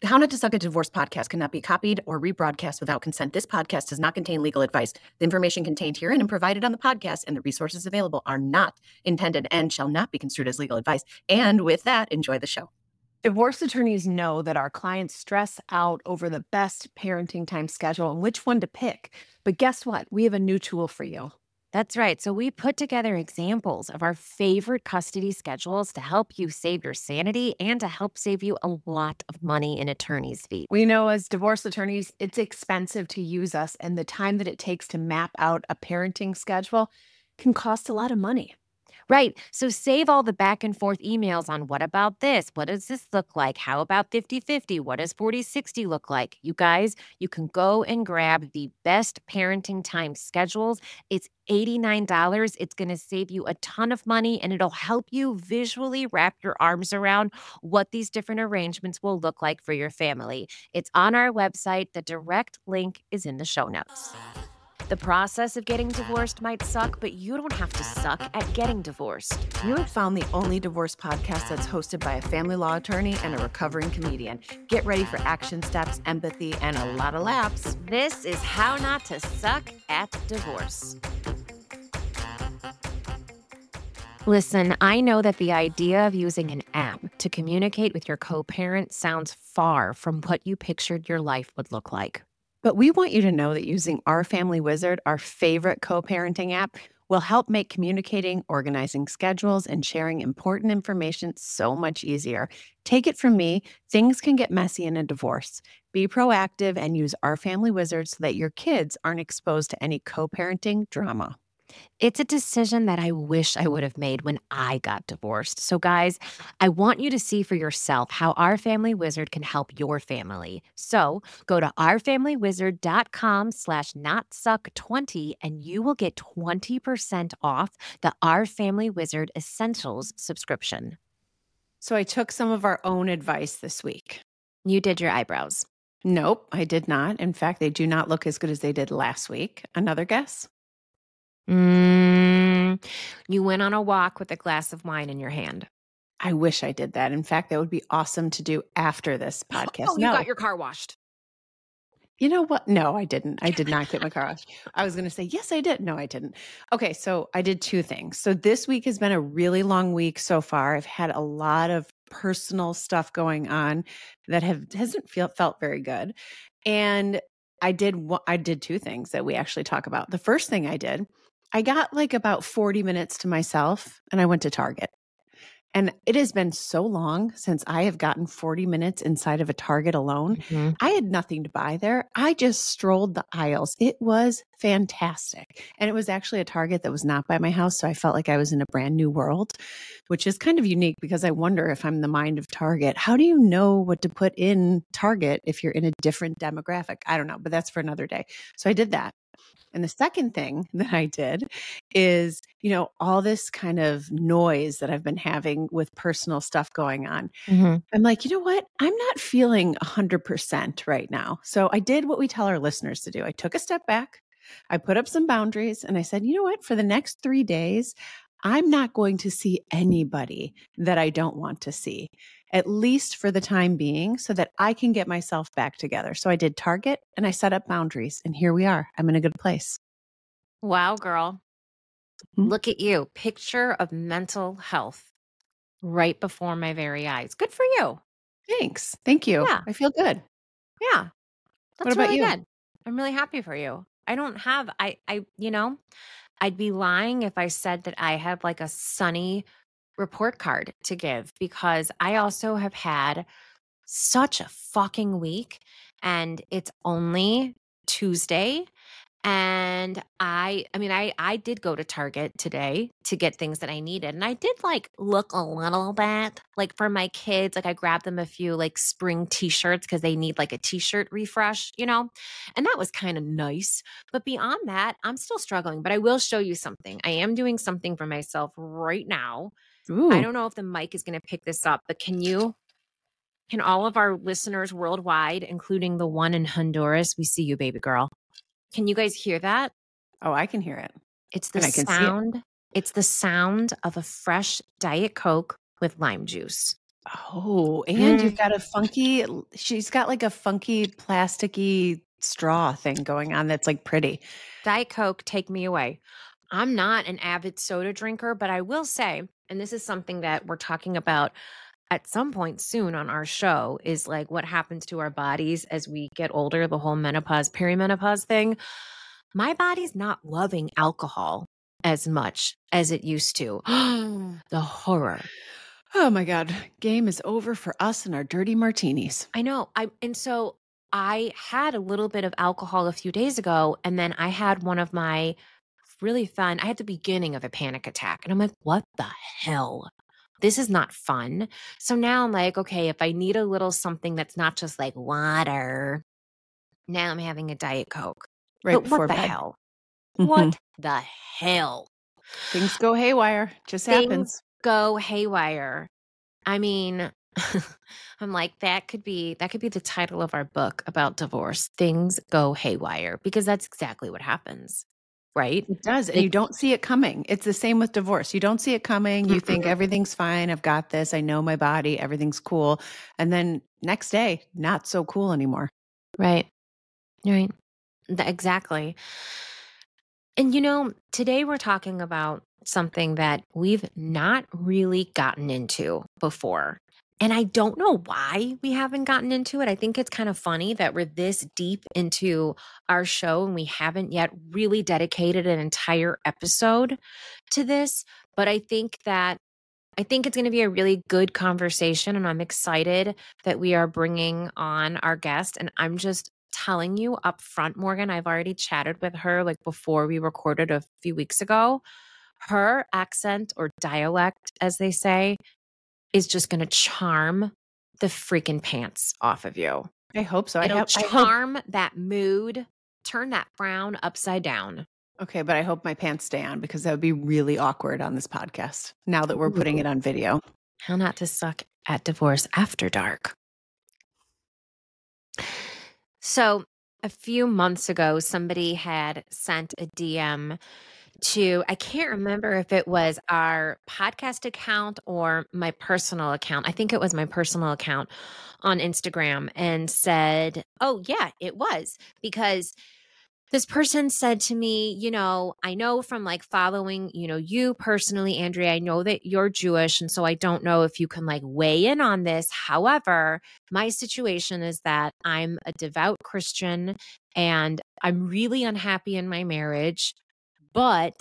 The How Not to Suck at Divorce podcast cannot be copied or rebroadcast without consent. This podcast does not contain legal advice. The information contained herein and provided on the podcast and the resources available are not intended and shall not be construed as legal advice. And with that, enjoy the show. Divorce attorneys know that our clients stress out over the best parenting time schedule and which one to pick. But guess what? We have a new tool for you. That's right. So we put together examples of our favorite custody schedules to help you save your sanity and to help save you a lot of money in attorney's fees. We know as divorce attorneys, it's expensive to use us, and the time that it takes to map out a parenting schedule can cost a lot of money. Right. So save all the back and forth emails on what about this? What does this look like? How about 50-50? What does 40-60 look like? You guys, you can go and grab the best parenting time schedules. It's $89. It's going to save you a ton of money, and it'll help you visually wrap your arms around what these different arrangements will look like for your family. It's on our website. The direct link is in the show notes. The process of getting divorced might suck, but you don't have to suck at getting divorced. You have found the only divorce podcast that's hosted by a family law attorney and a recovering comedian. Get ready for action steps, empathy, and a lot of laughs. This is How Not to Suck at Divorce. Listen, I know that the idea of using an app to communicate with your co-parent sounds far from what you pictured your life would look like. But we want you to know that using Our Family Wizard, our favorite co-parenting app, will help make communicating, organizing schedules, and sharing important information so much easier. Take it from me, things can get messy in a divorce. Be proactive and use Our Family Wizard so that your kids aren't exposed to any co-parenting drama. It's a decision that I wish I would have made when I got divorced. So guys, I want you to see for yourself how Our Family Wizard can help your family. So go to ourfamilywizard.com/notsuck20 and you will get 20% off the Our Family Wizard Essentials subscription. So I took some of our own advice this week. You did your eyebrows. Nope, I did not. In fact, they do not look as good as they did last week. Another guess? You went on a walk with a glass of wine in your hand. I wish I did that. In fact, that would be awesome to do after this podcast. Oh, you got your car washed. You know what? No, I didn't. I did not get my car washed. I was going to say, yes, I did. No, I didn't. Okay, so I did two things. So this week has been a really long week so far. I've had a lot of personal stuff going on that hasn't felt very good. And I did two things that we actually talk about. The first thing I did, I got like about 40 minutes to myself and I went to Target. And it has been so long since I have gotten 40 minutes inside of a Target alone. Mm-hmm. I had nothing to buy there. I just strolled the aisles. It was fantastic. And it was actually a Target that was not by my house. So I felt like I was in a brand new world, which is kind of unique because I wonder if I'm the mind of Target. How do you know what to put in Target if you're in a different demographic? I don't know, but that's for another day. So I did that. And the second thing that I did is, all this kind of noise that I've been having with personal stuff going on. Mm-hmm. I'm like, you know what? I'm not feeling 100% right now. So I did what we tell our listeners to do. I took a step back. I put up some boundaries and I said, you know what? For the next 3 days, I'm not going to see anybody that I don't want to see, at least for the time being, so that I can get myself back together. So I did Target and I set up boundaries, and here we are. I'm in a good place. Wow, girl. Mm-hmm. Look at you. Picture of mental health right before my very eyes. Good for you. Thanks. Thank you. Yeah. I feel good. Yeah. That's what about really you? Good. I'm really happy for you. I don't have, I'd be lying if I said that I have like a sunny report card to give, because I also have had such a fucking week and it's only Tuesday. And I did go to Target today to get things that I needed. And I did look a little bit for my kids. I grabbed them a few spring t-shirts because they need a t-shirt refresh, and that was kind of nice. But beyond that, I'm still struggling, but I will show you something. I am doing something for myself right now. Ooh. I don't know if the mic is going to pick this up, but can all of our listeners worldwide, including the one in Honduras, we see you, baby girl. Can you guys hear that? Oh, I can hear it. It's the sound. It's the sound of a fresh Diet Coke with lime juice. Oh, and you've got she's got like a funky plasticky straw thing going on that's like pretty. Diet Coke, take me away. I'm not an avid soda drinker, but I will say, and this is something that we're talking about at some point soon on our show, is like what happens to our bodies as we get older, the whole menopause, perimenopause thing. My body's not loving alcohol as much as it used to. The horror. Oh my God. Game is over for us and our dirty martinis. I know. And so I had a little bit of alcohol a few days ago, and then I had one of my really fun. I had the beginning of a panic attack, and I'm like, what the hell? This is not fun. So now I'm like, okay, if I need a little something that's not just like water, now I'm having a Diet Coke. Right But before what the bed. hell? Mhm. What the hell? Things go haywire. Just Things happens. go haywire. I mean, I'm like, that could be the title of our book about divorce. Things go haywire, because that's exactly what happens, right? It does. And you don't see it coming. It's the same with divorce. You don't see it coming. You think everything's fine. I've got this. I know my body. Everything's cool. And then next day, not so cool anymore. Right. Right. Exactly. And today we're talking about something that we've not really gotten into before. And I don't know why we haven't gotten into it. I think it's kind of funny that we're this deep into our show and we haven't yet really dedicated an entire episode to this. But I think it's going to be a really good conversation, and I'm excited that we are bringing on our guest. And I'm just telling you up front, Morgan, I've already chatted with her like before we recorded a few weeks ago. Her accent, or dialect, as they say, is just going to charm the freaking pants off of you. I hope so. It'll charm that mood, turn that frown upside down. Okay, but I hope my pants stay on, because that would be really awkward on this podcast now that we're putting it on video. How not to suck at divorce after dark. So a few months ago, somebody had sent a DM to, I can't remember if it was our podcast account or my personal account. I think it was my personal account on Instagram, and said, oh yeah, it was, because this person said to me, I know from like following, you personally, Andrea, I know that you're Jewish. And so I don't know if you can like weigh in on this. However, my situation is that I'm a devout Christian and I'm really unhappy in my marriage. But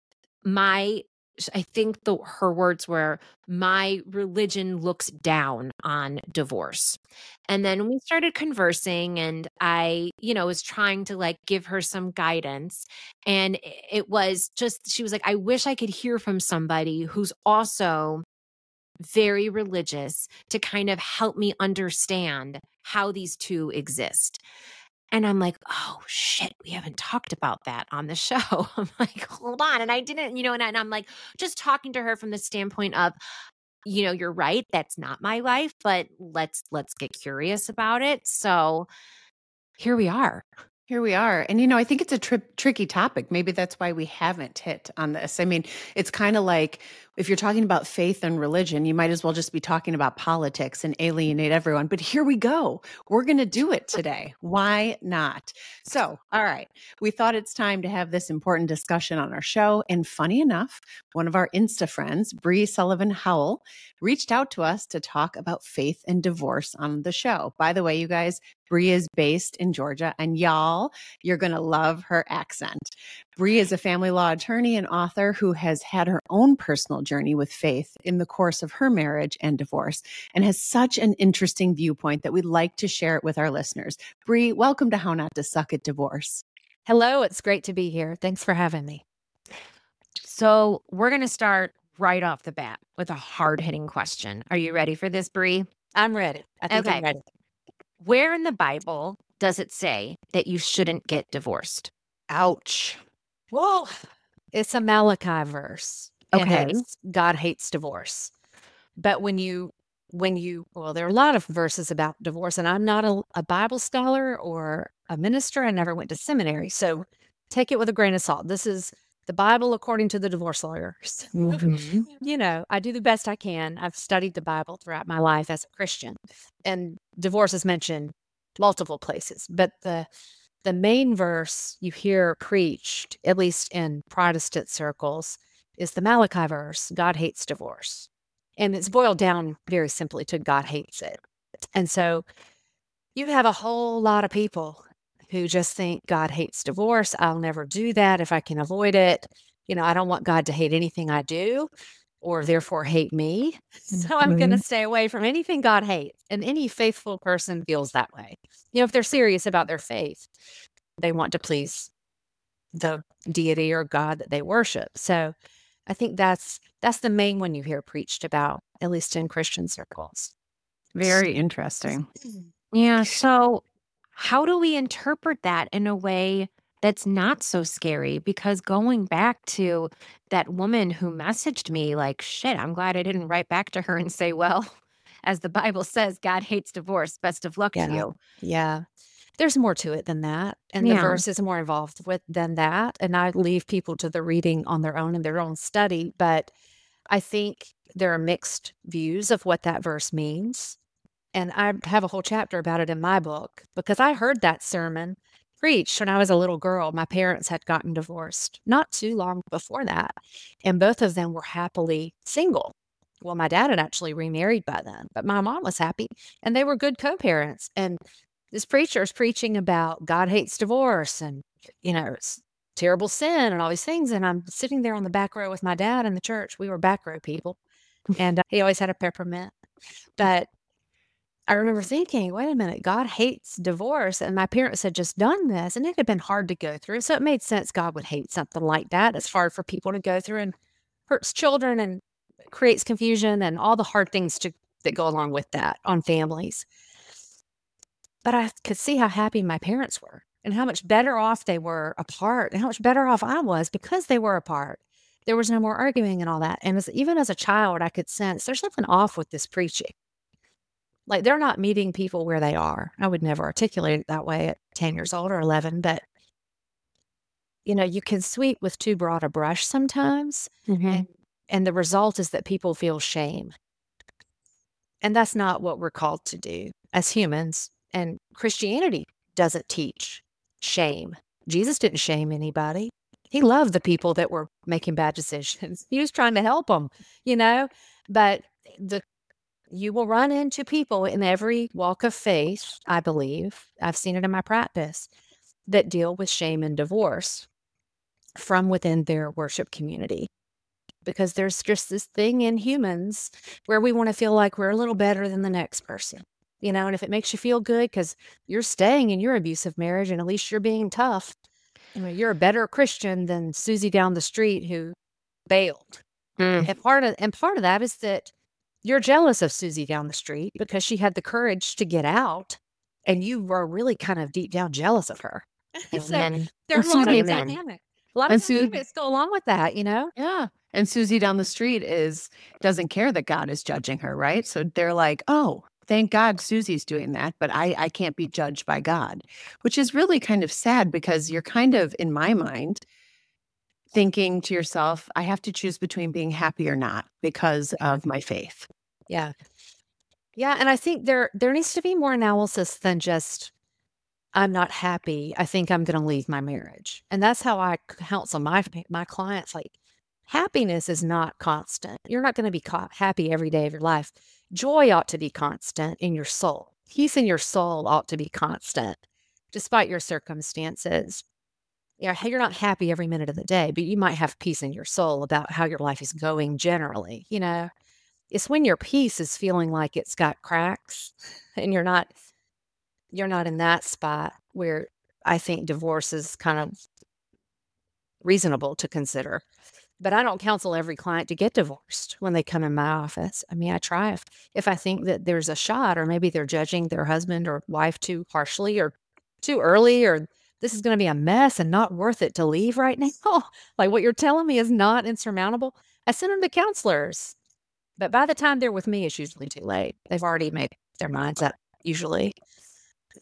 I think her words were, my religion looks down on divorce. And then we started conversing, and I, was trying to like give her some guidance. And it was just, she was like, I wish I could hear from somebody who's also very religious to kind of help me understand how these two exist. And I'm like, oh shit, we haven't talked about that on the show. I'm like, hold on. And I didn't, and I'm like, just talking to her from the standpoint of, you're right, that's not my life, but let's get curious about it. So here we are. Here we are. And, I think it's a tricky topic. Maybe that's why we haven't hit on this. I mean, it's kind of like if you're talking about faith and religion, you might as well just be talking about politics and alienate everyone. But here we go. We're going to do it today. Why not? So, all right. We thought it's time to have this important discussion on our show. And funny enough, one of our Insta friends, Bree Sullivan Howell, reached out to us to talk about faith and divorce on the show. By the way, you guys, Bree is based in Georgia, and y'all, you're going to love her accent. Bree is a family law attorney and author who has had her own personal journey with faith in the course of her marriage and divorce, and has such an interesting viewpoint that we'd like to share it with our listeners. Bree, welcome to How Not to Suck at Divorce. Hello, it's great to be here. Thanks for having me. So we're going to start right off the bat with a hard-hitting question. Are you ready for this, Bree? I'm ready. I think Okay. I'm ready. Where in the Bible does it say that you shouldn't get divorced? Ouch. Well, it's a Malachi verse. Okay. And God hates divorce. But well, there are a lot of verses about divorce, and I'm not a Bible scholar or a minister. I never went to seminary. So take it with a grain of salt. This is the Bible according to the divorce lawyers. You know, I do the best I can. I've studied the Bible throughout my life as a Christian, and divorce is mentioned multiple places. But the main verse you hear preached, at least in Protestant circles, is the Malachi verse, God hates divorce. And it's boiled down very simply to God hates it. And so you have a whole lot of people who just think God hates divorce. I'll never do that if I can avoid it. You know, I don't want God to hate anything I do or therefore hate me. So I'm going to stay away from anything God hates. And any faithful person feels that way. You know, if they're serious about their faith, they want to please the deity or God that they worship. So I think that's the main one you hear preached about, at least in Christian circles. Very interesting. Yeah. So, how do we interpret that in a way that's not so scary? Because going back to that woman who messaged me, like, shit, I'm glad I didn't write back to her and say, well, as the Bible says, God hates divorce. Best of luck to you. Yeah. There's more to it than that. And the Yeah. verse is more involved with than that. And I leave people to the reading on their own and their own study. But I think there are mixed views of what that verse means. And I have a whole chapter about it in my book because I heard that sermon preached when I was a little girl. My parents had gotten divorced not too long before that. And both of them were happily single. Well, my dad had actually remarried by then, but my mom was happy and they were good co-parents. And this preacher is preaching about God hates divorce and, you know, it's terrible sin and all these things. And I'm sitting there on the back row with my dad in the church. We were back row people. And he always had a peppermint. But I remember thinking, wait a minute, God hates divorce. And my parents had just done this and it had been hard to go through. So it made sense God would hate something like that. It's hard for people to go through and hurts children and creates confusion and all the hard things that go along with that on families. But I could see how happy my parents were and how much better off they were apart and how much better off I was because they were apart. There was no more arguing and all that. And even as a child, I could sense there's something off with this preaching. Like they're not meeting people where they are. I would never articulate it that way at 10 years old or 11, but you know, you can sweep with too broad a brush sometimes. And the result is that people feel shame. And that's not what we're called to do as humans. And Christianity doesn't teach shame. Jesus didn't shame anybody. He loved the people that were making bad decisions. He was trying to help them, you know, but you will run into people in every walk of faith, I believe, I've seen it in my practice, that deal with shame and divorce from within their worship community. Because there's just this thing in humans where we want to feel like we're a little better than the next person, you know, and if it makes you feel good because you're staying in your abusive marriage and at least you're being tough, you know, you're a better Christian than Susie down the street who bailed. And part of that is that you're jealous of Susie down the street because she had the courage to get out and you were really kind of deep down jealous of her. So there's a lot of dynamic. A lot of dynamics go along with that, you know? Yeah. And Susie down the street doesn't care that God is judging her, right? So they're like, oh, thank God Susie's doing that, but I can't be judged by God, which is really kind of sad because you're kind of, in my mind, thinking to yourself, I have to choose between being happy or not because of my faith. Yeah. Yeah. And I think there needs to be more analysis than just, I'm not happy. I think I'm going to leave my marriage. And that's how I counsel my clients. Like, happiness is not constant. You're not going to be happy every day of your life. Joy ought to be constant in your soul. Peace in your soul ought to be constant, despite your circumstances. Yeah, you're not happy every minute of the day, but you might have peace in your soul about how your life is going generally. You know, it's when your peace is feeling like it's got cracks and you're not in that spot where I think divorce is kind of reasonable to consider. But I don't counsel every client to get divorced when they come in my office. I mean, I try if I think that there's a shot, or maybe they're judging their husband or wife too harshly or too early, or this is going to be a mess and not worth it to leave right now. Like what you're telling me is not insurmountable. I send them to counselors. But by the time they're with me, it's usually too late. They've already made their minds up, usually.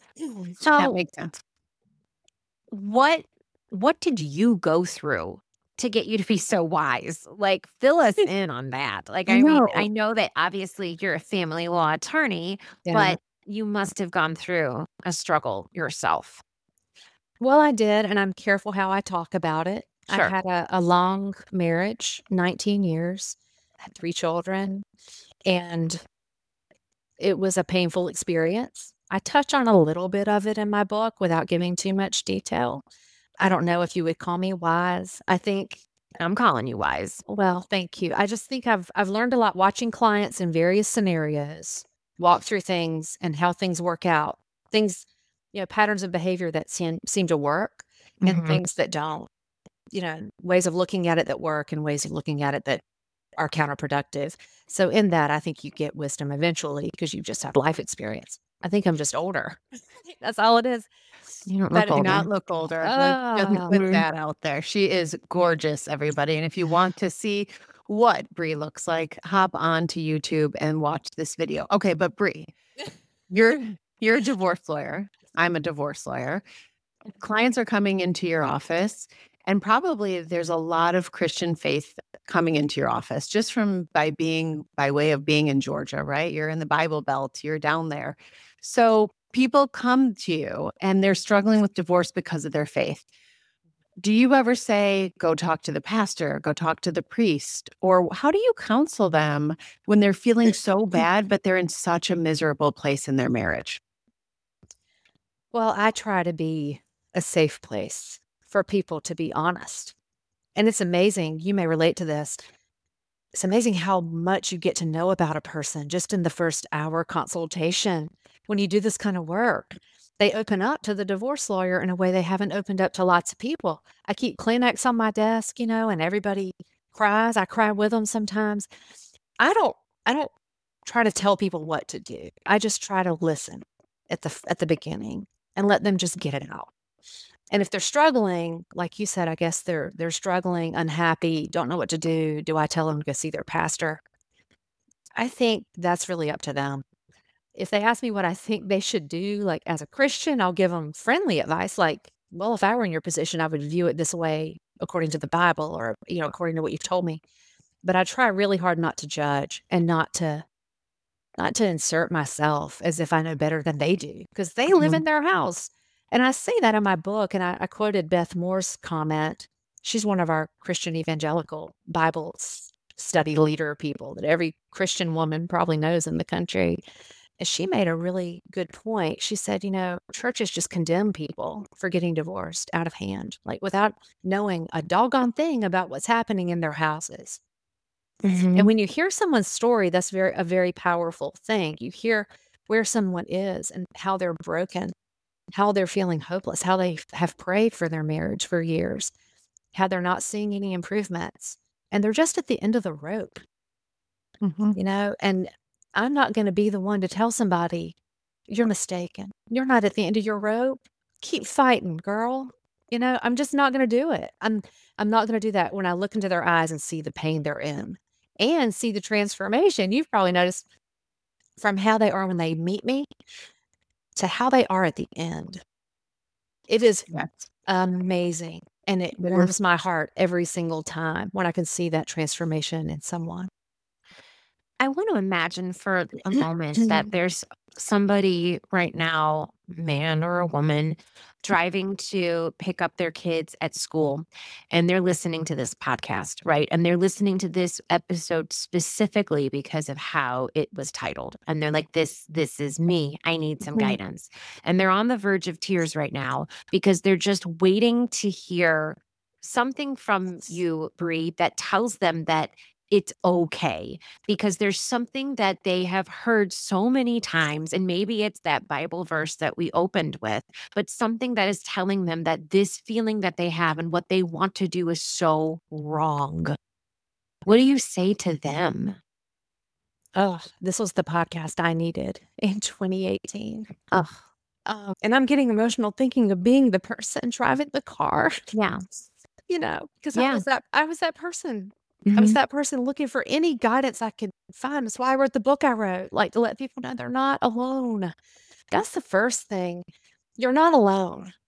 That makes sense. What did you go through to get you to be so wise? Like, fill us in on that. Like, I mean, No. I know that obviously you're a family law attorney, Yeah. but you must have gone through a struggle yourself. Well, I did, and I'm careful how I talk about it. I Sure. had a long marriage, 19 years, had 3 children, and it was a painful experience. I touch on a little bit of it in my book without giving too much detail. I don't know if you would call me wise. I think, I'm calling you wise. well, thank you. I just think I've learned a lot watching clients in various scenarios walk through things and how things work out. Things, patterns of behavior that seem to work and Mhm. things that don't. Ways of looking at it that work and ways of looking at it that are counterproductive. So in that, I think you get wisdom eventually because you just have life experience. I think I'm just older. I think that's all it is. You don't But look Do older. not look older. Let's just oh, put Mhm. that out there. She is gorgeous, everybody. And if you want to see what Bree looks like, hop on to YouTube and watch this video. Okay, but Bree, you're you're a divorce lawyer. I'm a divorce lawyer. Clients are coming into your office, and probably there's a lot of Christian faith coming into your office just from by way of being in Georgia, right? You're in the Bible Belt, you're down there. So people come to you and they're struggling with divorce because of their faith. Do you ever say, go talk to the pastor, go talk to the priest? Or how do you counsel them when they're feeling so bad, but they're in such a miserable place in their marriage? well, I try to be a safe place for people to be honest. And it's amazing. You may relate to this. It's amazing how much you get to know about a person just in the first hour consultation when you do this kind of work. They open up to the divorce lawyer in a way they haven't opened up to lots of people. I keep Kleenex on my desk, and everybody cries. I cry with them sometimes. I don't try to tell people what to do. I just try to listen at the beginning and let them just get it out. And if they're struggling, like you said, I guess they're struggling, unhappy, don't know what to do. Do I tell them to go see their pastor? I think that's really up to them. If they ask me what I think they should do, like as a Christian, I'll give them friendly advice. Like, well, if I were in your position, I would view it this way according to the Bible or, according to what you've told me. But I try really hard not to judge and not to insert myself as if I know better than they do because they live Mhm. in their house. And I say that in my book, and I quoted Beth Moore's comment. She's one of our Christian evangelical Bible study leader people that every Christian woman probably knows in the country. And she made a really good point. She said, churches just condemn people for getting divorced out of hand, like without knowing a doggone thing about what's happening in their houses. And when you hear someone's story, that's a very powerful thing. You hear where someone is and how they're broken, how they're feeling hopeless, how they have prayed for their marriage for years, how they're not seeing any improvements, and they're just at the end of the rope, Mhm. and I'm not going to be the one to tell somebody, you're mistaken. You're not at the end of your rope. Keep fighting, girl. I'm just not going to do it. I'm not going to do that when I look into their eyes and see the pain they're in and see the transformation. You've probably noticed from how they are when they meet me to how they are at the end. It is Yes. amazing, and it It is. warms my heart every single time when I can see that transformation in someone. I want to imagine for a moment that there's somebody right now, man or a woman, driving to pick up their kids at school and they're listening to this podcast, right? And they're listening to this episode specifically because of how it was titled. And they're like, this is me. I need some guidance. And they're on the verge of tears right now because they're just waiting to hear something from you, Bree, that tells them that it's okay because there's something that they have heard so many times. And maybe it's that Bible verse that we opened with, but something that is telling them that this feeling that they have and what they want to do is so wrong. What do you say to them? Oh, this was the podcast I needed in 2018. Oh, and I'm getting emotional thinking of being the person driving the car, Yeah. because Yeah. I was that person. I was that person looking for any guidance I could find. That's why I wrote the book I wrote, like to let people know they're not alone. That's the first thing. You're not alone.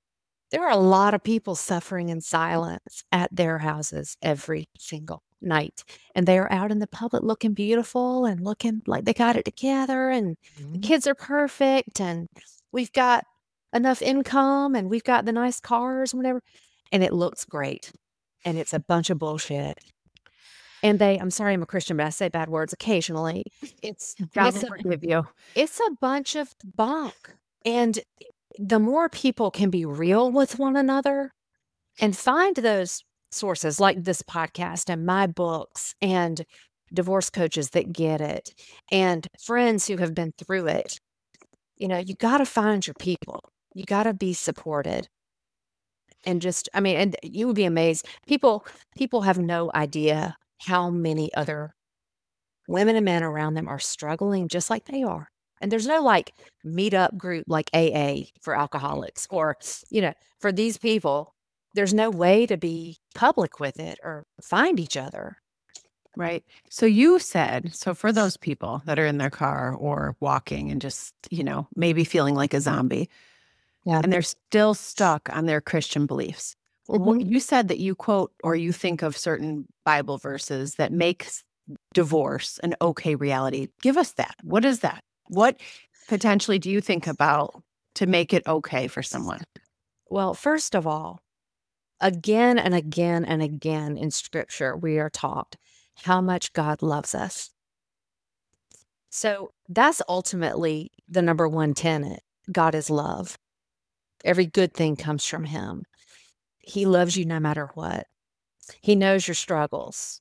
There are a lot of people suffering in silence at their houses every single night. And they are out in the public looking beautiful and looking like they got it together and the kids are perfect and we've got enough income and we've got the nice cars and whatever. And it looks great. And it's a bunch of bullshit. And I'm sorry, I'm a Christian, but I say bad words occasionally. God will forgive you. It's a bunch of bunk. And the more people can be real with one another and find those sources like this podcast and my books and divorce coaches that get it and friends who have been through it, you got to find your people. You got to be supported. And and you would be amazed. People have no idea how many other women and men around them are struggling just like they are. And there's no like meetup group like AA for alcoholics or, for these people, there's no way to be public with it or find each other. Right. So you said, so for those people that are in their car or walking and just, maybe feeling like a zombie, and they're still stuck on their Christian beliefs. Well, you said that you quote or you think of certain Bible verses that makes divorce an okay reality. Give us that. What is that? What potentially do you think about to make it okay for someone? Well, first of all, again and again and again in Scripture, we are taught how much God loves us. So that's ultimately the number one tenet. God is love. Every good thing comes from Him. He loves you no matter what. He knows your struggles.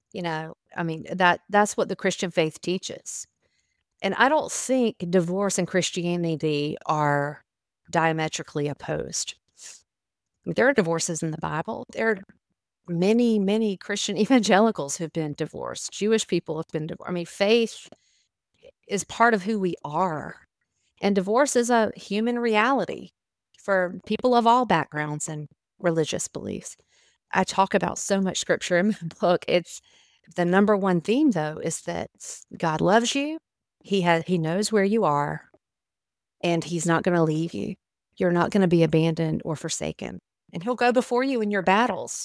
That's what the Christian faith teaches. And I don't think divorce and Christianity are diametrically opposed. There are divorces in the Bible. There are many, many Christian evangelicals who've been divorced. Jewish people have been divorced. Faith is part of who we are. And divorce is a human reality for people of all backgrounds and religious beliefs. I talk about so much scripture in my book. It's the number one theme, though, is that God loves you. He knows where you are, and He's not going to leave you. You're not going to be abandoned or forsaken, and He'll go before you in your battles.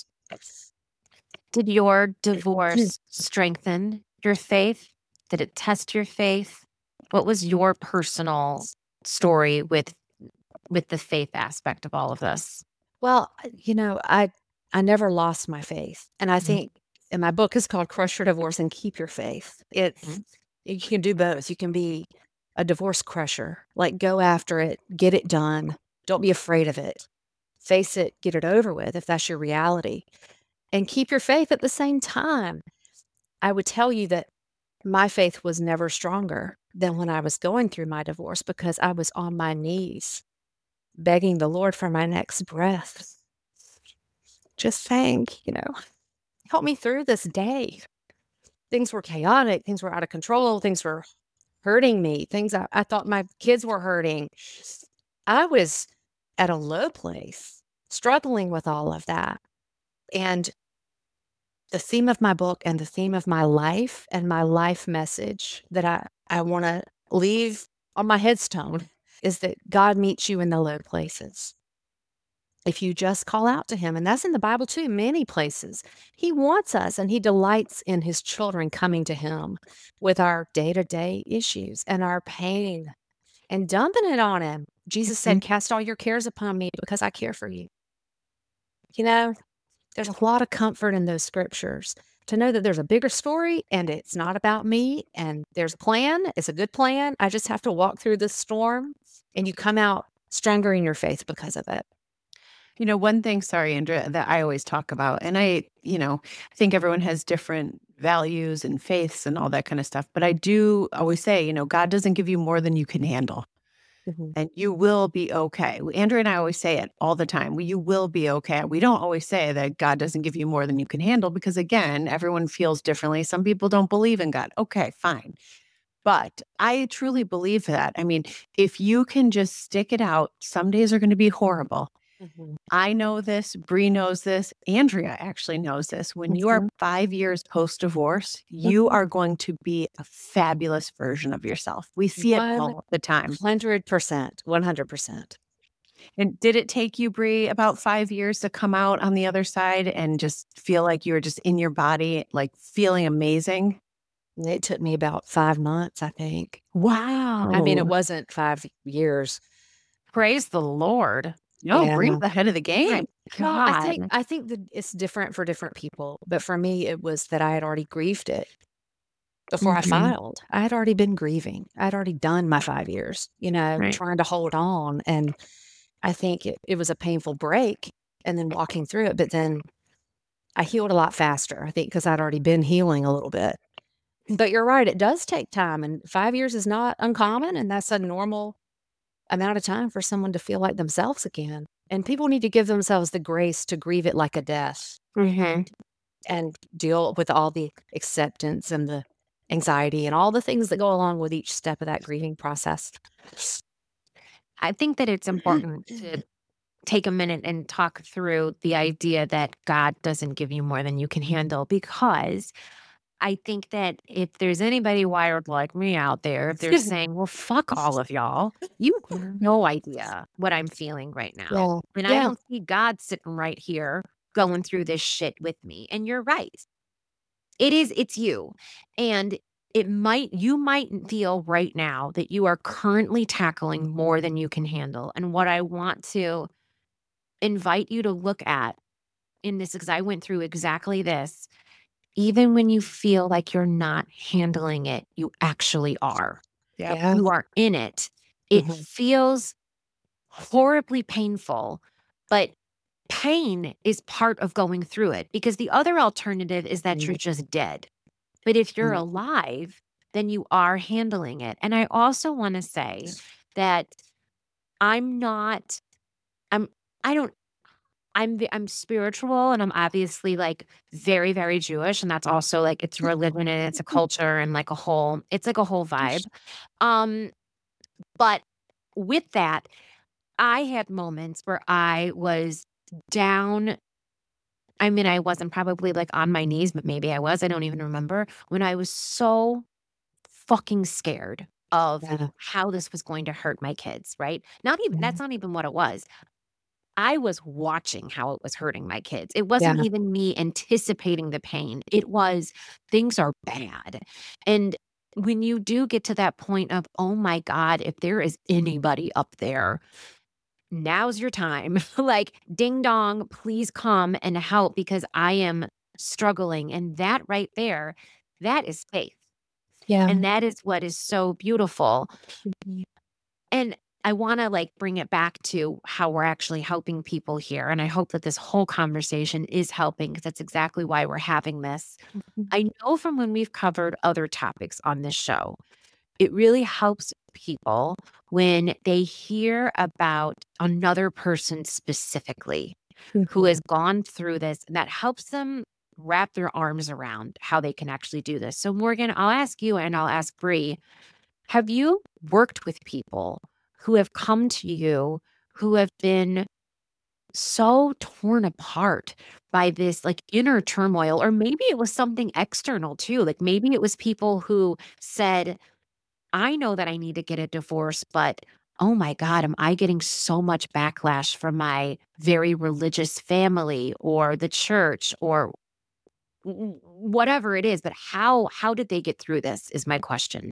Did your divorce strengthen your faith? Did it test your faith? What was your personal story with the faith aspect of all of this? Well, I never lost my faith, and I think, and my book is called Crush Your Divorce and Keep Your Faith. You can do both. You can be a divorce crusher, like go after it, get it done. Don't be afraid of it. Face it, get it over with if that's your reality. And keep your faith at the same time. I would tell you that my faith was never stronger than when I was going through my divorce because I was on my knees begging the Lord for my next breath. Just saying, help me through this day. Things were chaotic. Things were out of control. Things were hurting me. Things I thought my kids were hurting. I was at a low place, struggling with all of that. And the theme of my book and the theme of my life and my life message that I want to leave on my headstone is that God meets you in the low places. If you just call out to Him, and that's in the Bible too, many places. He wants us and He delights in His children coming to Him with our day-to-day issues and our pain and dumping it on Him. Jesus said, cast all your cares upon me because I care for you. There's a lot of comfort in those scriptures to know that there's a bigger story and it's not about me and there's a plan. It's a good plan. I just have to walk through this storm and you come out stronger in your faith because of it. One thing, sorry, Andrea, that I always talk about, and I think everyone has different values and faiths and all that kind of stuff, but I do always say, God doesn't give you more than you can handle. And you will be okay. Andrea and I always say it all the time. You will be okay. We don't always say that God doesn't give you more than you can handle because, again, everyone feels differently. Some people don't believe in God. Okay, fine. But I truly believe that. If you can just stick it out, some days are going to be horrible. I know this. Bree knows this. Andrea actually knows this. When you are 5 years post-divorce, you are going to be a fabulous version of yourself. We see it all the time. 100%. 100%. And did it take you, Bree, about 5 years to come out on the other side and just feel like you were just in your body, like feeling amazing? It took me about 5 months, I think. Wow. I mean, it wasn't 5 years. Praise the Lord. No, Yeah. Bree's ahead of the game. My Well, God. I think that it's different for different people, but for me, it was that I had already grieved it before I Mhm. filed. I had already been grieving. I'd already done my 5 years, Right. trying to hold on, and I think it was a painful break and then walking through it, but then I healed a lot faster, I think, because I'd already been healing a little bit. But you're right, it does take time, and 5 years is not uncommon, and that's a normal amount of time for someone to feel like themselves again. And people need to give themselves the grace to grieve it like a death Mhm. and deal with all the acceptance and the anxiety and all the things that go along with each step of that grieving process. I think that it's important to take a minute and talk through the idea that God doesn't give you more than you can handle, because I think that if there's anybody wired like me out there, if they're saying, well, fuck all of y'all, you have no idea what I'm feeling right now. Yeah. And I don't see God sitting right here going through this shit with me. And you're right. It's you. And you might feel right now that you are currently tackling more than you can handle. And what I want to invite you to look at in this, because I went through exactly this. Even when you feel like you're not handling it, you actually are. Yeah. You are in it. It Mhm. feels horribly painful, but pain is part of going through it, because the other alternative is that you're just dead. But if you're alive, then you are handling it. And I also want to say that I'm not, I'm, I don't, I'm spiritual, and I'm obviously like very, very Jewish. And that's also like, it's religion and it's a culture and like it's like a whole vibe. But with that, I had moments where I was down. I mean, I wasn't probably like on my knees, but maybe I was. I don't even remember, when I was so fucking scared of Yeah. how this was going to hurt my kids, right? That's not even what it was. I was watching how it was hurting my kids. It wasn't Yeah. even me anticipating the pain. It was, things are bad. And when you do get to that point of, oh my God, if there is anybody up there, now's your time. Like, ding dong, please come and help, because I am struggling. And that right there, that is faith. Yeah. And that is what is so beautiful. And I want to like bring it back to how we're actually helping people here. And I hope that this whole conversation is helping, because that's exactly why we're having this. I know from when we've covered other topics on this show, it really helps people when they hear about another person specifically who has gone through this, and that helps them wrap their arms around how they can actually do this. So Morgan, I'll ask you and I'll ask Bree, have you worked with people who have come to you who have been so torn apart by this like inner turmoil? Or maybe it was something external too. Like maybe it was people who said, I know that I need to get a divorce, but oh my God, am I getting so much backlash from my very religious family or the church or whatever it is. But how did they get through this is my question.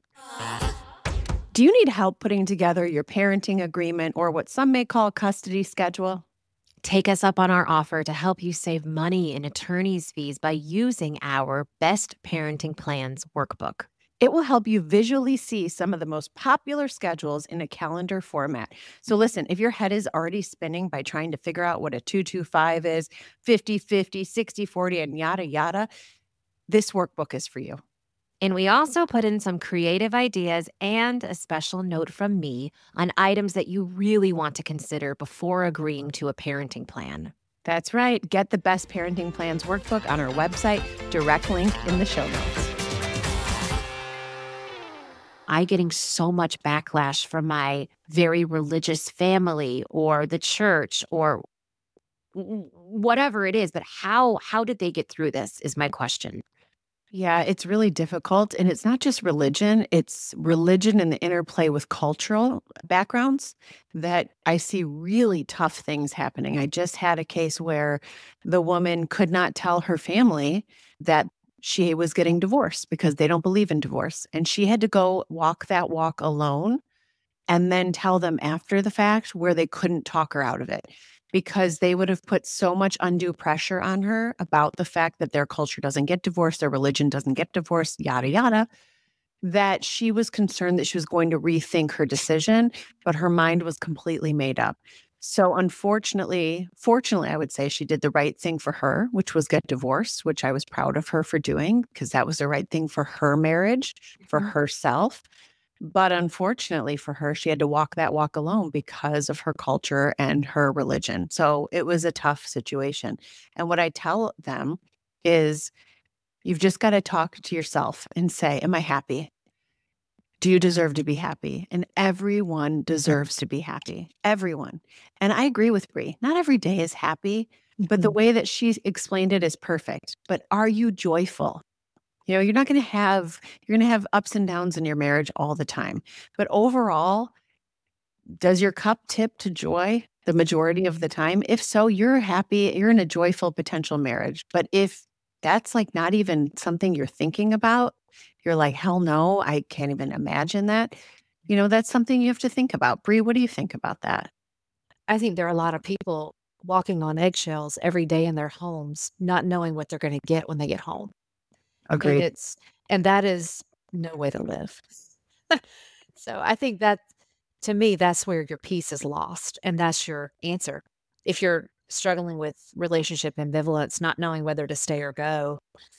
Do you need help putting together your parenting agreement, or what some may call custody schedule? Take us up on our offer to help you save money in attorney's fees by using our Best Parenting Plans workbook. It will help you visually see some of the most popular schedules in a calendar format. So listen, if your head is already spinning by trying to figure out what a 2-2-5 is, 50-50, 60-40, and yada, yada, this workbook is for you. And we also put in some creative ideas and a special note from me on items that you really want to consider before agreeing to a parenting plan. That's right. Get the Best Parenting Plans workbook on our website, direct link in the show notes. I getting so much backlash from my very religious family or the church or whatever it is. But how did they get through this is my question. Yeah, it's really difficult. And it's not just religion, it's religion and the interplay with cultural backgrounds that I see really tough things happening. I just had a case where the woman could not tell her family that she was getting divorced because they don't believe in divorce. And she had to go walk that walk alone and then tell them after the fact where they couldn't talk her out of it because they would have put so much undue pressure on her about the fact that their culture doesn't get divorced, their religion doesn't get divorced, yada, yada, that she was concerned that she was going to rethink her decision, but her mind was completely made up. So fortunately, I would say she did the right thing for her, which was get divorced, which I was proud of her for doing because that was the right thing for her marriage, for herself. But unfortunately for her, she had to walk that walk alone because of her culture and her religion. So it was a tough situation. And what I tell them is you've just got to talk to yourself and say, am I happy? Do you deserve to be happy? And everyone deserves to be happy. Everyone. And I agree with Brie. Not every day is happy, but the way that she explained it is perfect. But are you joyful? You know, you're going to have ups and downs in your marriage all the time. But overall, does your cup tip to joy the majority of the time? If so, you're happy, you're in a joyful potential marriage. But if that's like not even something you're thinking about, you're like, hell no, I can't even imagine that. You know, that's something you have to think about. Brie, what do you think about that? I think there are a lot of people walking on eggshells every day in their homes, not knowing what they're going to get when they get home. And Agreed. that is no way to live. So I think that to me, that's where your peace is lost. And that's your answer. If you're struggling with relationship ambivalence, not knowing whether to stay or go,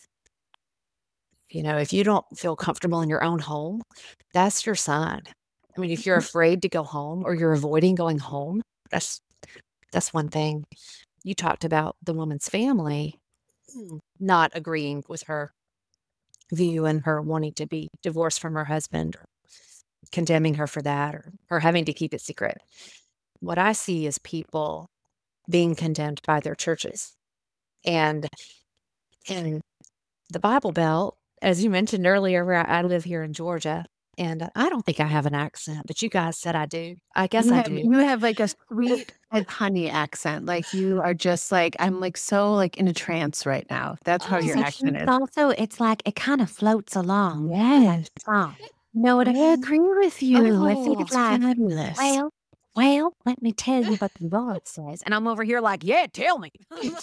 if you don't feel comfortable in your own home, that's your sign. I mean, if you're afraid to go home or you're avoiding going home, that's one thing. You talked about the woman's family not agreeing with her view and her wanting to be divorced from her husband or condemning her for that or her having to keep it secret. What I see is people being condemned by their churches. And in the Bible Belt, as you mentioned earlier, where I live here in Georgia, and I don't think I have an accent, but you guys said I do. I guess I do. You have like a sweet as honey accent. Like you are just like, I'm like so like in a trance right now. That's how your accent is. Also, it's like it kind of floats along. Yes. No, I agree with you. I think Oh, it's like, fabulous. well, let me tell you what the Lord says. And I'm over here like, yeah, tell me.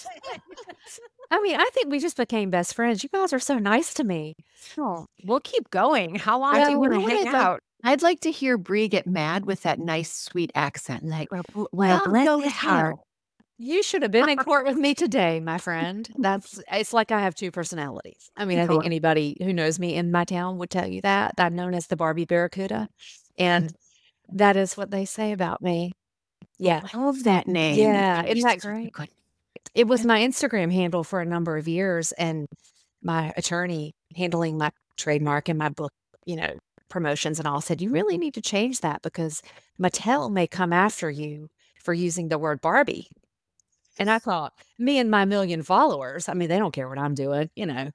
I mean, I think we just became best friends. You guys are so nice to me. Oh, we'll keep going. How long do you want to hang out? I'd like to hear Brie get mad with that nice, sweet accent. Like, Well, bless go his to heart. hell. You should have been in court with me today, my friend. It's like I have two personalities. I mean, I think anybody who knows me in my town would tell you that. I'm known as the Barbie Barracuda. And that is what they say about me. Yeah. I love that name. Yeah. Isn't that great? It was my Instagram handle for a number of years, and my attorney handling my trademark and my book, promotions and all said, you really need to change that because Mattel may come after you for using the word Barbie. And I thought, me and my 1,000,000 followers, I mean, they don't care what I'm doing.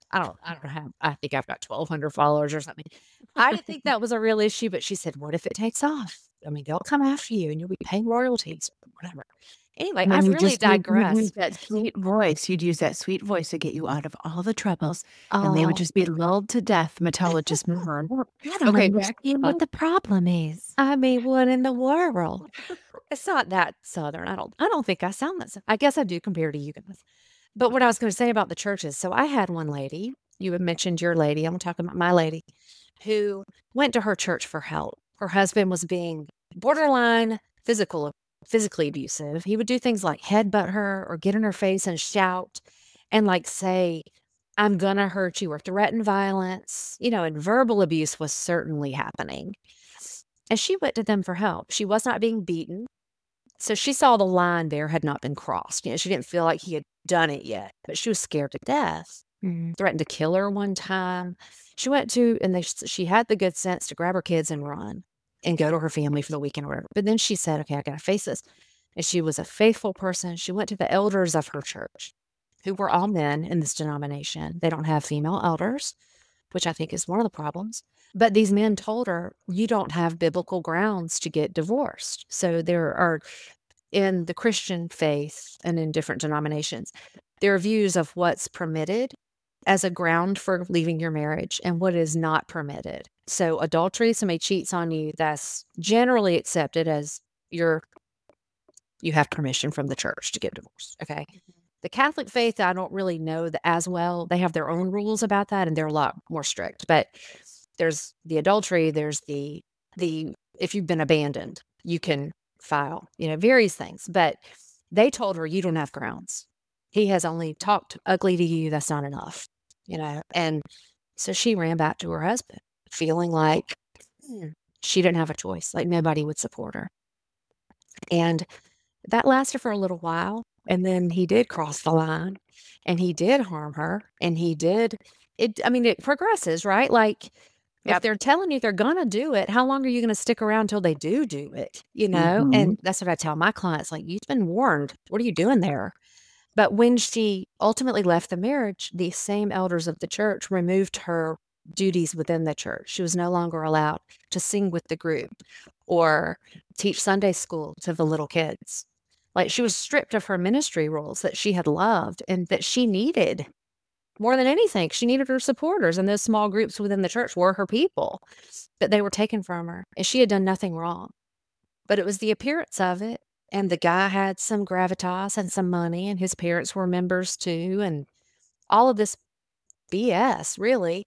I think I've got 1,200 followers or something. I didn't think that was a real issue, but she said, what if it takes off? I mean, they'll come after you and you'll be paying royalties or whatever. Anyway, I've really digressed. You'd use that sweet voice. You'd use that sweet voice to get you out of all the troubles. And they would just be lulled to death. Mattel would just move on. Okay. What the problem is. I mean, what in the world? It's not that Southern. I don't think I sound that. I guess I do compared to you guys. But what I was going to say about the churches. So I had one lady, you had mentioned your lady. I'm talking about my lady, who went to her church for help. Her husband was being borderline physically abusive. He would do things like headbutt her or get in her face and shout and like say, I'm gonna hurt you, or threaten violence, and verbal abuse was certainly happening. And she went to them for help. She was not being beaten. So she saw the line there had not been crossed. She didn't feel like he had done it yet, but she was scared to death. Threatened to kill her one time. She went to, and she had the good sense to grab her kids and run and go to her family for the weekend or whatever. But then she said, okay, I got to face this. And she was a faithful person. She went to the elders of her church who were all men in this denomination. They don't have female elders, which I think is one of the problems. But these men told her, you don't have biblical grounds to get divorced. So there are, in the Christian faith and in different denominations, there are views of what's permitted as a ground for leaving your marriage and what is not permitted. So adultery, somebody cheats on you, that's generally accepted as you have permission from the church to get divorced. Okay. The Catholic faith, I don't really know as well. They have their own rules about that, and they're a lot more strict. But there's the adultery, there's the if you've been abandoned, you can file, various things. But they told her, you don't have grounds. He has only talked ugly to you. That's not enough, And so she ran back to her husband, feeling like she didn't have a choice, like nobody would support her. And that lasted for a little while. And then he did cross the line and he did harm her and it progresses, right? Like if they're telling you they're going to do it, how long are you going to stick around until they do it, Mhm. And that's what I tell my clients, like, you've been warned. What are you doing there? But when she ultimately left the marriage, the same elders of the church removed her duties within the church. She was no longer allowed to sing with the group or teach Sunday school to the little kids. Like, she was stripped of her ministry roles that she had loved and that she needed more than anything. She needed her supporters, and those small groups within the church were her people, but they were taken from her, and she had done nothing wrong. But it was the appearance of it. And the guy had some gravitas and some money, and his parents were members too, and all of this BS, really.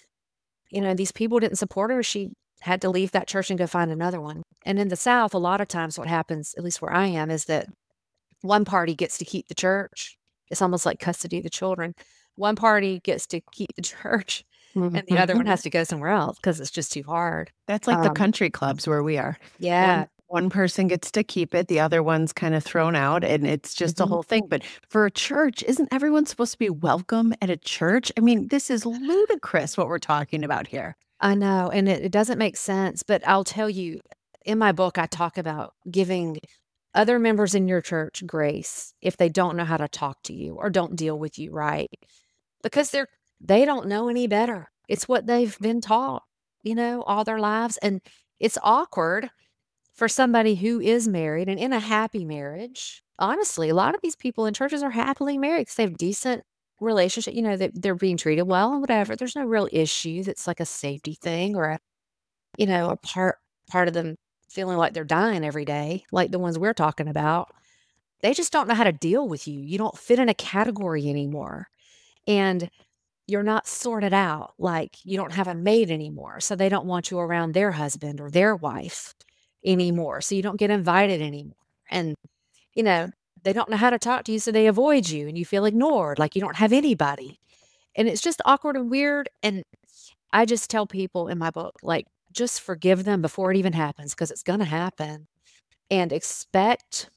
These people didn't support her. She had to leave that church and go find another one. And in the South, a lot of times what happens, at least where I am, is that one party gets to keep the church. It's almost like custody of the children. One party gets to keep the church, and the other one has to go somewhere else because it's just too hard. That's like the country clubs where we are. Yeah. One person gets to keep it, the other one's kind of thrown out, and it's just a whole thing. But for a church, isn't everyone supposed to be welcome at a church? I mean, this is ludicrous what we're talking about here. I know, and it doesn't make sense, but I'll tell you, in my book, I talk about giving other members in your church grace if they don't know how to talk to you or don't deal with you right, because they don't know any better. It's what they've been taught, all their lives, and it's awkward for somebody who is married and in a happy marriage. Honestly, a lot of these people in churches are happily married because they have decent relationship, they're being treated well and whatever. There's no real issue that's like a safety thing or a part of them feeling like they're dying every day, like the ones we're talking about. They just don't know how to deal with you. You don't fit in a category anymore. And you're not sorted out. Like, you don't have a mate anymore. So they don't want you around their husband or their wife anymore. So you don't get invited anymore. And, they don't know how to talk to you. So they avoid you and you feel ignored, like you don't have anybody. And it's just awkward and weird. And I just tell people in my book, like, just forgive them before it even happens, because it's going to happen, and expect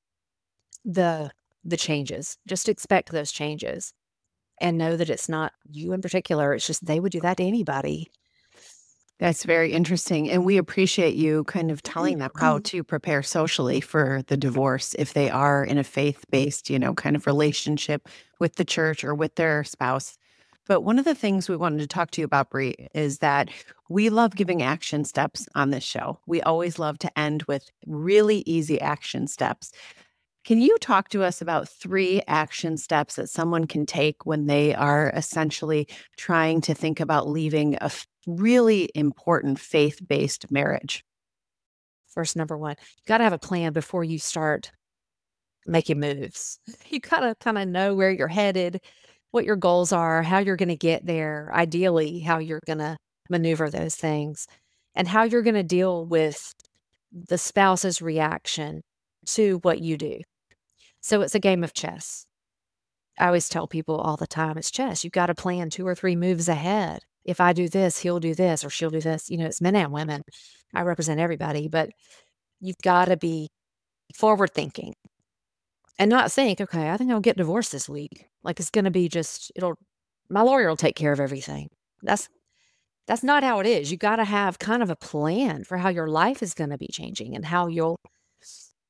the changes. Just expect those changes and know that it's not you in particular. It's just they would do that to anybody. That's very interesting. And we appreciate you kind of telling them how to prepare socially for the divorce if they are in a faith-based, kind of relationship with the church or with their spouse. But one of the things we wanted to talk to you about, Bree, is that we love giving action steps on this show. We always love to end with really easy action steps. Can you talk to us about 3 action steps that someone can take when they are essentially trying to think about leaving a really important faith-based marriage? First, number one, you got to have a plan before you start making moves. You got to kind of know where you're headed, what your goals are, how you're going to get there, ideally, how you're going to maneuver those things, and how you're going to deal with the spouse's reaction to what you do. So it's a game of chess. I always tell people all the time, it's chess. You've got to plan 2 or 3 moves ahead. If I do this, he'll do this, or she'll do this. It's men and women. I represent everybody, but you've got to be forward thinking and not think, okay, I think I'll get divorced this week. Like, it's going to be my lawyer will take care of everything. That's not how it is. You got to have kind of a plan for how your life is going to be changing and how you'll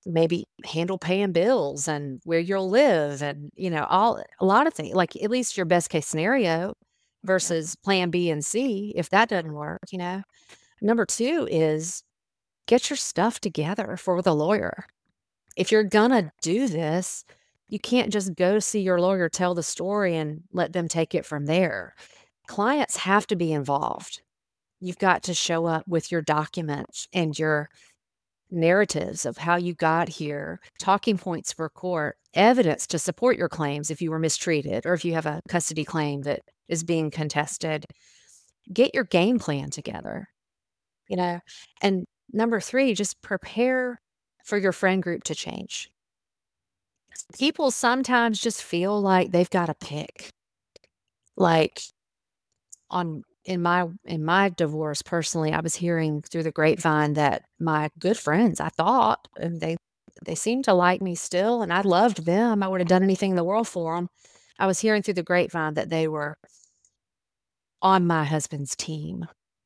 maybe handle paying bills and where you'll live and, a lot of things, like at least your best case scenario versus plan B and C if that doesn't work. Number 2 is get your stuff together for the lawyer. If you're gonna do this, you can't just go see your lawyer, tell the story, and let them take it from there. Clients have to be involved. You've got to show up with your documents and your narratives of how you got here, talking points for court, evidence to support your claims if you were mistreated or if you have a custody claim that is being contested. Get your game plan together, you know. And number 3, just prepare for your friend group to change. People sometimes just feel like they've got to pick. Like in my divorce personally, I was hearing through the grapevine that my good friends, I thought, and they seemed to like me still, and I loved them. I would have done anything in the world for them. I was hearing through the grapevine that they were on my husband's team.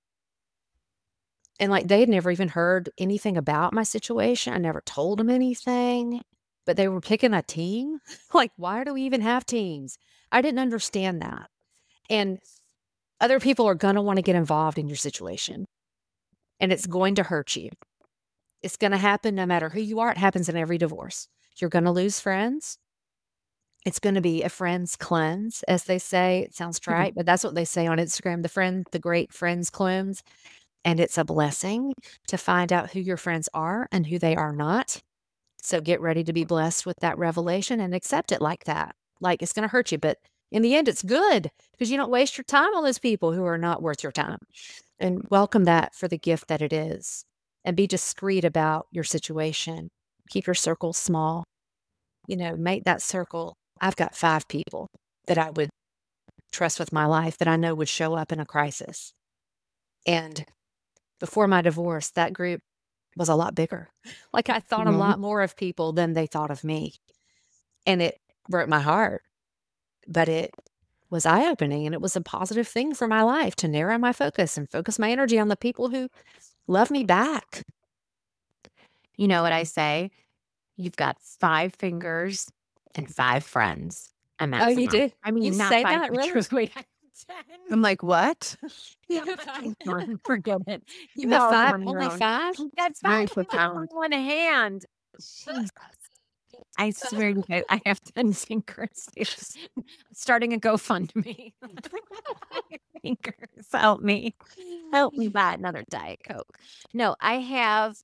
And like they had never even heard anything about my situation. I never told them anything, but they were picking a team. Like, why do we even have teams? I didn't understand that. And other people are going to want to get involved in your situation, and it's going to hurt you. It's going to happen no matter who you are. It happens in every divorce. You're going to lose friends. It's going to be a friend's cleanse, as they say. It sounds trite, but that's what they say on Instagram, the great friends cleanse. And it's a blessing to find out who your friends are and who they are not. So get ready to be blessed with that revelation and accept it like that. Like, it's going to hurt you, but in the end, it's good because you don't waste your time on those people who are not worth your time. And welcome that for the gift that it is. And be discreet about your situation. Keep your circle small. Make that circle. I've got 5 people that I would trust with my life that I know would show up in a crisis. And before my divorce, that group was a lot bigger. Like, I thought a lot more of people than they thought of me. And it broke my heart. But it was eye-opening, and it was a positive thing for my life to narrow my focus and focus my energy on the people who love me back. You know what I say? You've got 5 fingers and 5 friends. And that's Oh, you enough. do? I mean, You not say 5 that, really? pictures. Wait, I have 10. I'm like, what? Forget it. You No, have 5? on your Only own. 5? That's 5 on one hand. Jesus. I swear to God, I have 10 fingers. It's starting a GoFundMe. Fingers, help me. Help me buy another Diet Coke. No, I have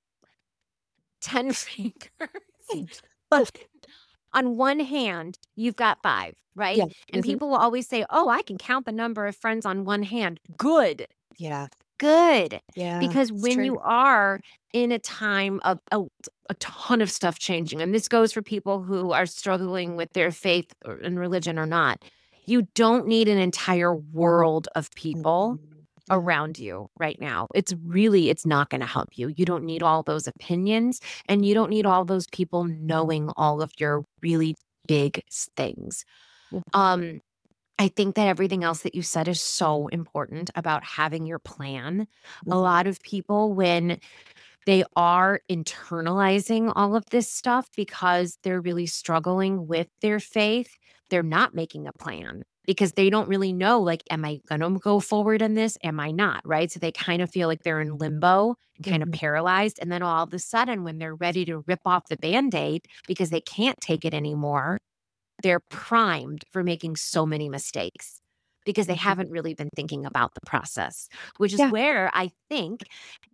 10 fingers. But on one hand, you've got 5, right? Yeah. And people will always say, oh, I can count the number of friends on one hand. Good. Yeah. Good. Yeah. Because it's when true. you are in a time of a ton of stuff changing, and this goes for people who are struggling with their faith and religion or not, you don't need an entire world of people around you right now. It's not going to help you. You don't need all those opinions, and you don't need all those people knowing all of your really big things. I think that everything else that you said is so important about having your plan. A lot of people, when they are internalizing all of this stuff because they're really struggling with their faith, they're not making a plan because they don't really know, like, am I going to go forward in this? Am I not? Right. So they kind of feel like they're in limbo and kind of paralyzed. And then all of a sudden, when they're ready to rip off the Band-Aid because they can't take it anymore, they're primed for making so many mistakes because they haven't really been thinking about the process, which is where I think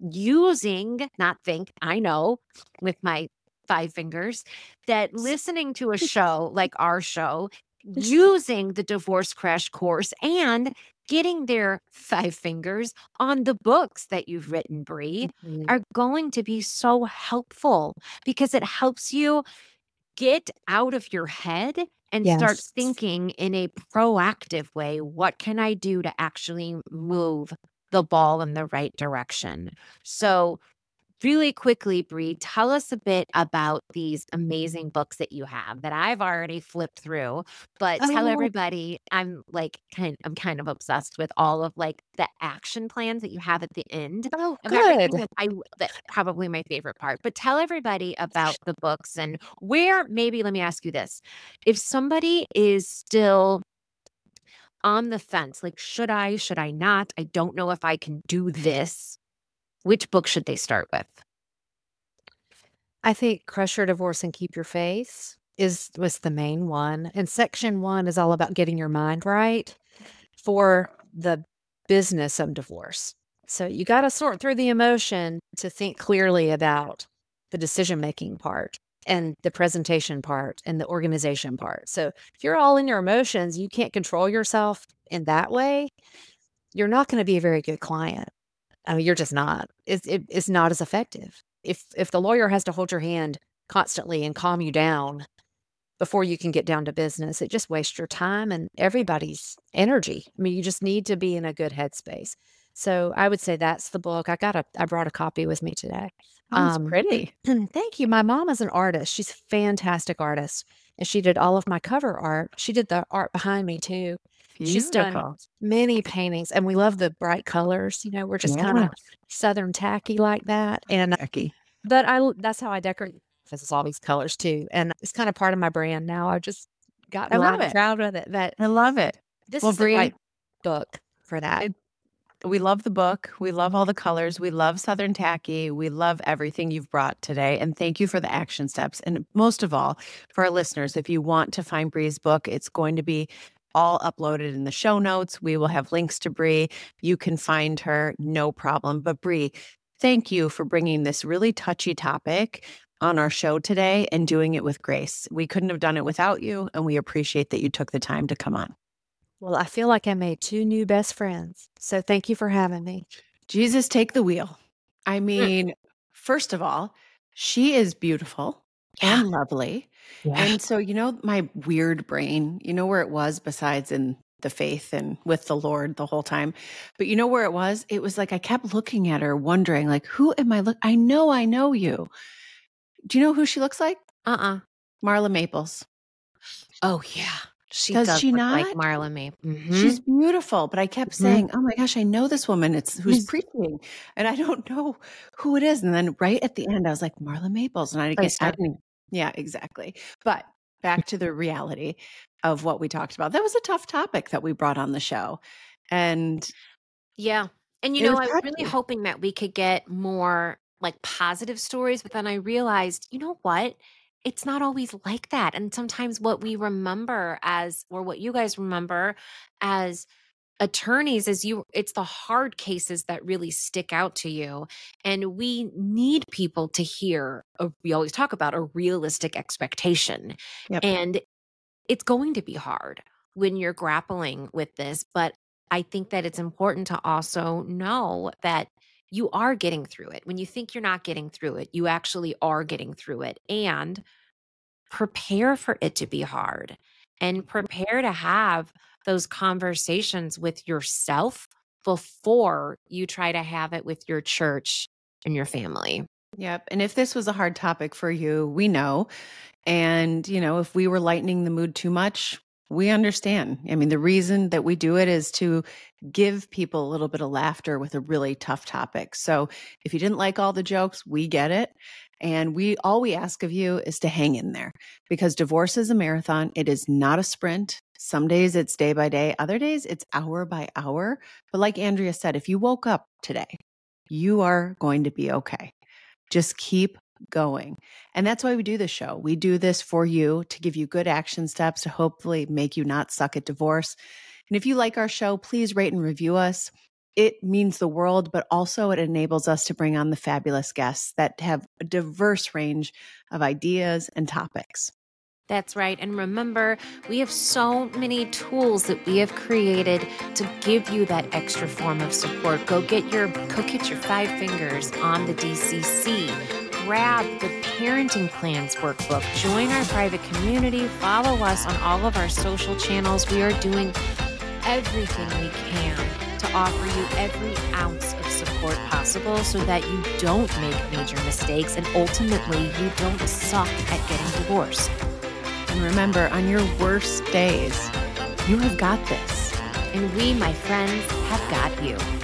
I know with my 5 fingers that listening to a show like our show, using the Divorce Crash Course and getting their 5 fingers on the books that you've written, Bree, are going to be so helpful because it helps you get out of your head and start thinking in a proactive way. What can I do to actually move the ball in the right direction? So really quickly, Bree, tell us a bit about these amazing books that you have that I've already flipped through, but tell Oh, everybody I'm kind of obsessed with all of like the action plans that you have at the end Oh, of everything good. that's probably my favorite part. But tell everybody about the books and where maybe let me ask you this. If somebody is still on the fence, like should I not? I don't know if I can do this. Which book should they start with? I think Crush Your Divorce and Keep Your Faith was the main one. And section 1 is all about getting your mind right for the business of divorce. So you got to sort through the emotion to think clearly about the decision-making part and the presentation part and the organization part. So if you're all in your emotions, you can't control yourself in that way, you're not going to be a very good client. I mean, you're just not. It's not as effective. If the lawyer has to hold your hand constantly and calm you down before you can get down to business, it just wastes your time and everybody's energy. I mean, you just need to be in a good headspace. So I would say that's the book. I brought a copy with me today. oh, it's pretty. Thank you. My mom is an artist. She's a fantastic artist. And she did all of my cover art. She did the art behind me too. She's done Beautiful. many paintings, and we love the bright colors. We're just kind of Southern tacky like that. And Becky. but that's how I decorate. It's all these colors too, and it's kind of part of my brand now. I just got I a lot love of it. proud of it. But I love it. this Well, is the Bree, right book for that. we love the book. We love all the colors. We love Southern Tacky. We love everything you've brought today. And thank you for the action steps. And most of all, for our listeners, if you want to find Bree's book, it's going to be all uploaded in the show notes. We will have links to Bree. You can find her, no problem. But Bree, thank you for bringing this really touchy topic on our show today and doing it with grace. We couldn't have done it without you, and we appreciate that you took the time to come on. Well, I feel like I made 2 new best friends. So thank you for having me. Jesus, take the wheel. I mean, first of all, she is beautiful and lovely. And so, my weird brain, where it was besides in the faith and with the Lord the whole time. But you know where it was? It was like I kept looking at her, wondering, like, who am I? I know you. Do you know who she looks like? Marla Maples. Oh yeah. She Does does she look like not? Marla May. She's beautiful, but I kept saying, "Oh my gosh, I know this woman. It's who's Yes. preaching," and I don't know who it is. And then right at the end, I was like, "Marla Maples," and I Placed her. didn't. Yeah, exactly. But back to the reality of what we talked about. That was a tough topic that we brought on the show, and Yeah. And it was I was really touchy. hoping that we could get more like positive stories, but then I realized, you know what? It's not always like that. And sometimes what we remember or what you guys remember as attorneys it's the hard cases that really stick out to you. And we need people to hear, we always talk about a realistic expectation. Yep. And it's going to be hard when you're grappling with this, but I think that it's important to also know that you are getting through it. When you think you're not getting through it, you actually are getting through it, and prepare for it to be hard and prepare to have those conversations with yourself before you try to have it with your church and your family. Yep. And if this was a hard topic for you, we know. And, if we were lightening the mood too much, we understand. I mean, the reason that we do it is to give people a little bit of laughter with a really tough topic. So if you didn't like all the jokes, we get it. And all we ask of you is to hang in there, because divorce is a marathon. It is not a sprint. Some days it's day by day. Other days it's hour by hour. But like Andrea said, if you woke up today, you are going to be okay. Just keep going. And that's why we do this show. We do this for you, to give you good action steps to hopefully make you not suck at divorce. And if you like our show, please rate and review us. It means the world, but also it enables us to bring on the fabulous guests that have a diverse range of ideas and topics. That's right. And remember, we have so many tools that we have created to give you that extra form of support. Go get your 5 fingers on the DCC. Grab the Parenting Plans workbook. Join our private community. Follow us on all of our social channels. We are doing everything we can to offer you every ounce of support support possible so that you don't make major mistakes and ultimately you don't suck at getting divorced. And remember, on your worst days, you have got this. And we, my friends, have got you.